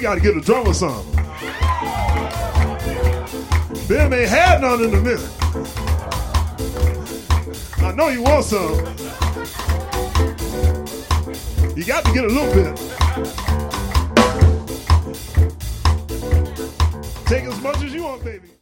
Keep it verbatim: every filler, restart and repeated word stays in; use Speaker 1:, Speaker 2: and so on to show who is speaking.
Speaker 1: got to get a drummer some. Ben ain't had none in a minute. I know you want some. You got to get a little bit. Take as much as you want, baby.